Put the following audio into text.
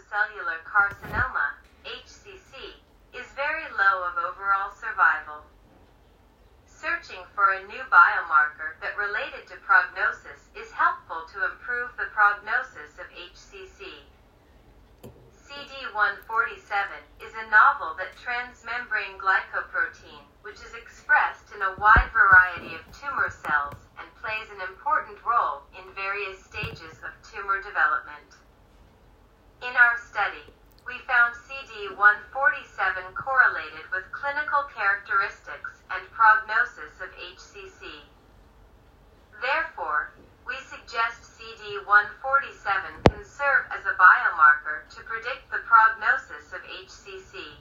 hepatocellular carcinoma, HCC, is very low of overall survival. Searching for a new biomarker that related to prognosis is helpful to improve the prognosis of HCC. CD147 is a novel that transmembrane glycoprotein, which is expressed in a wide variety of tumor cells and plays an important role in various stages of tumor development. In our study, we found CD147 correlated with clinical characteristics and prognosis of HCC. Therefore, we suggest CD147 can serve as a biomarker to predict the prognosis of HCC.